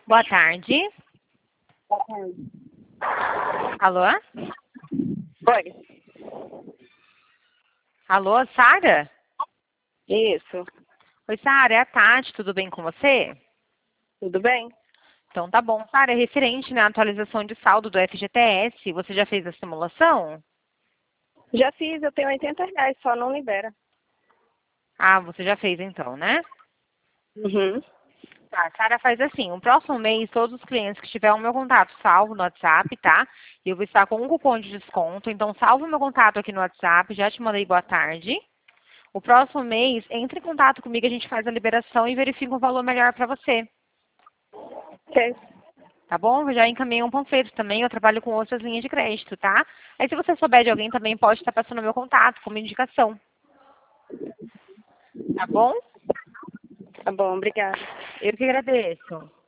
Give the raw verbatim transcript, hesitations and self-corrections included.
Boa tarde. Boa tarde. Alô? Oi. Alô, Sara? Isso. Oi, Sara, é a Tati, tudo bem com você? Tudo bem? Então tá bom. Sara, é referente na atualização de saldo do F G T S, você já fez a simulação? Já fiz, eu tenho oitenta reais, só não libera. Ah, você já fez então, né? Uhum. Tá, Sara, faz assim, no próximo mês, todos os clientes que tiverem o meu contato salvo no WhatsApp, tá? Eu vou estar com um cupom de desconto, então salva o meu contato aqui no WhatsApp, já te mandei boa tarde. O próximo mês, entre em contato comigo, a gente faz a liberação e verifica um valor melhor para você, Ok. tá bom? Eu já encaminhei um panfleto também, eu trabalho com outras linhas de crédito, tá? Aí se você souber de alguém também pode estar passando o meu contato como indicação, tá bom? Tá bom, obrigada. Eu que agradeço.